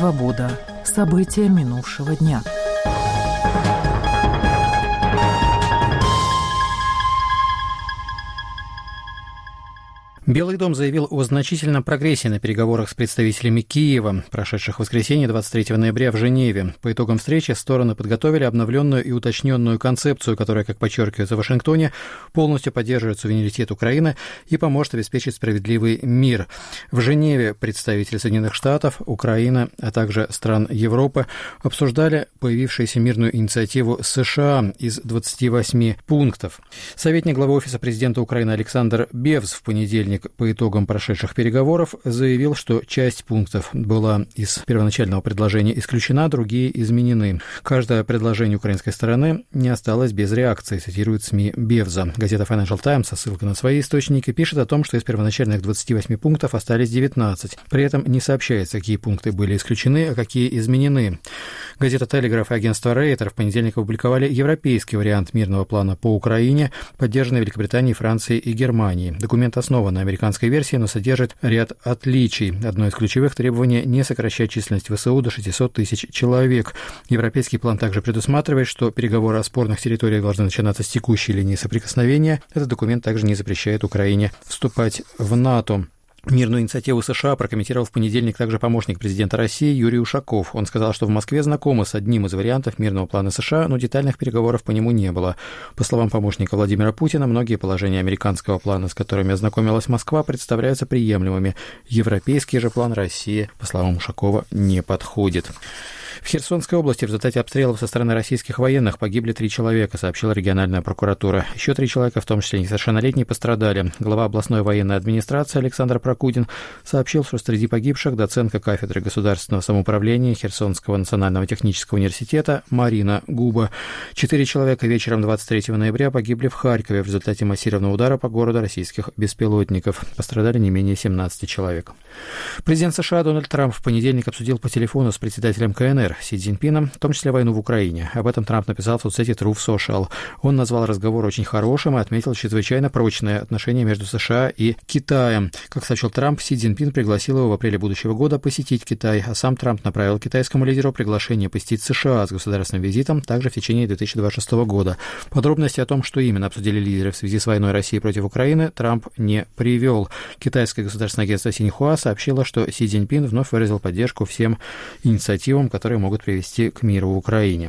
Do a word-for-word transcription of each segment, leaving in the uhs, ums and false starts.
Свобода. События минувшего дня. Белый дом заявил о значительном прогрессе на переговорах с представителями Киева, прошедших в воскресенье двадцать третьего ноября в Женеве. По итогам встречи стороны подготовили обновленную и уточненную концепцию, которая, как подчеркивается в Вашингтоне, полностью поддерживает суверенитет Украины и поможет обеспечить справедливый мир. В Женеве представители Соединенных Штатов, Украины, а также стран Европы обсуждали появившуюся мирную инициативу США из двадцати восьми пунктов. Советник главы Офиса президента Украины Александр Бевз в понедельник по итогам прошедших переговоров заявил, что часть пунктов была из первоначального предложения исключена, другие изменены. Каждое предложение украинской стороны не осталось без реакции, цитирует СМИ Бевза. Газета Financial Times со ссылкой на свои источники пишет о том, что из первоначальных двадцати восьми пунктов остались девятнадцать. При этом не сообщается, какие пункты были исключены, а какие изменены. Газета Telegraph и агентство Рейтер в понедельник опубликовали европейский вариант мирного плана по Украине, поддержанный Великобританией, Францией и Германией. Документ основан на американской версии, но содержит ряд отличий. Одно из ключевых требований – не сокращать численность ВСУ до шестисот тысяч человек. Европейский план также предусматривает, что переговоры о спорных территориях должны начинаться с текущей линии соприкосновения. Этот документ также не запрещает Украине вступать в НАТО. Мирную инициативу США прокомментировал в понедельник также помощник президента России Юрий Ушаков. Он сказал, что в Москве знакомы с одним из вариантов мирного плана США, но детальных переговоров по нему не было. По словам помощника Владимира Путина, многие положения американского плана, с которыми ознакомилась Москва, представляются приемлемыми. Европейский же план России, по словам Ушакова, не подходит. В Херсонской области в результате обстрелов со стороны российских военных погибли три человека, сообщила региональная прокуратура. Еще три человека, в том числе несовершеннолетние, пострадали. Глава областной военной администрации Александр Прокудин сообщил, что среди погибших доцентка кафедры государственного самоуправления Херсонского национального технического университета Марина Губа. Четыре человека вечером двадцать третьего ноября погибли в Харькове в результате массированного удара по городу российских беспилотников. Пострадали не менее семнадцати человек. Президент США Дональд Трамп в понедельник обсудил по телефону с председателем КНР Си Цзиньпином, в том числе войну в Украине. Об этом Трамп написал в соцсети Truth Social. Он назвал разговор очень хорошим и отметил чрезвычайно прочные отношения между США и Китаем. Как сообщил Трамп, Си Цзиньпин пригласил его в апреле будущего года посетить Китай, а сам Трамп направил китайскому лидеру приглашение посетить США с государственным визитом также в течение две тысячи двадцать шестого года. Подробности о том, что именно обсудили лидеры в связи с войной России против Украины, Трамп не привел. Китайское государственное агентство Синьхуа сообщило, что Си Цзиньпин вновь выразил поддержку всем инициативам, которые могут привести к миру в Украине.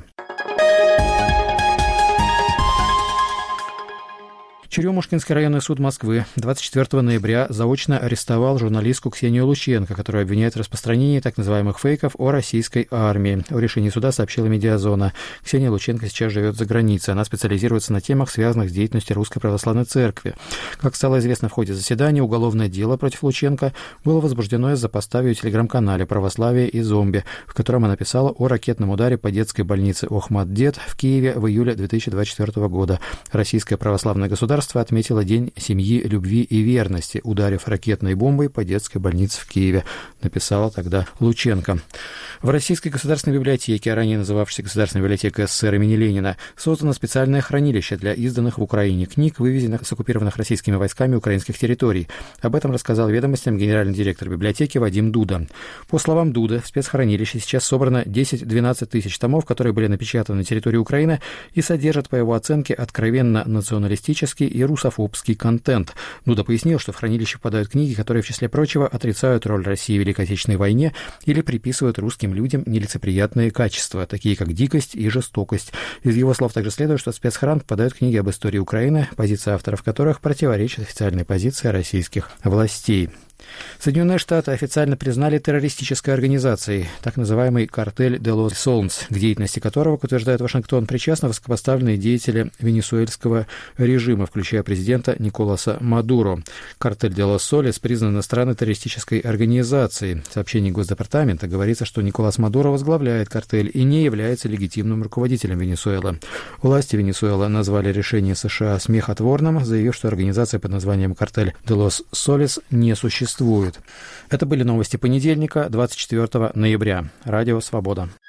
Черемушкинский районный суд Москвы двадцать четвёртого ноября заочно арестовал журналистку Ксению Лученко, которую обвиняют в распространении так называемых фейков о российской армии. О решении суда сообщила «Медиазона». Ксения Лученко сейчас живет за границей. Она специализируется на темах, связанных с деятельностью Русской Православной Церкви. Как стало известно в ходе заседания, уголовное дело против Лученко было возбуждено из-за поста в ее телеграм-канале «Православие и зомби», в котором она написала о ракетном ударе по детской больнице Охмат-Дет в Киеве в июле две тысячи двадцать четвёртого года. Российское православное государство отметила День семьи, любви и верности, ударив ракетной бомбой по детской больнице в Киеве, написала тогда Лученко. В Российской государственной библиотеке, ранее называвшейся Государственной библиотекой СССР имени Ленина, создано специальное хранилище для изданных в Украине книг, вывезенных с оккупированных российскими войсками украинских территорий. Об этом рассказал «Ведомостям» генеральный директор библиотеки Вадим Дуда. По словам Дуды, в спецхранилище сейчас собрано десять-двенадцать тысяч томов, которые были напечатаны на территории Украины и содержат, по его оценке, откровенно националистический и русофобский контент. Дуда пояснил, что в хранилище попадают книги, которые, в числе прочего, отрицают роль России в Великой Отечественной войне или приписывают русским людям нелицеприятные качества, такие как дикость и жестокость. Из его слов также следует, что в спецхран попадают книги об истории Украины, позиция авторов которых противоречит официальной позиции российских властей. Соединенные Штаты официально признали террористической организацией так называемый «Картель де лос Солнц», к деятельности которого, как утверждает Вашингтон, причастны высокопоставленные деятели венесуэльского режима, включая президента Николаса Мадуро. «Картель де лос Солис» признан иностранной террористической организацией. В сообщении Госдепартамента говорится, что Николас Мадуро возглавляет картель и не является легитимным руководителем Венесуэлы. Власти Венесуэлы назвали решение США смехотворным, заявив, что организация под названием «Картель де лос Солис» не существует. Это были новости понедельника, двадцать четвёртого ноября. Радио «Свобода».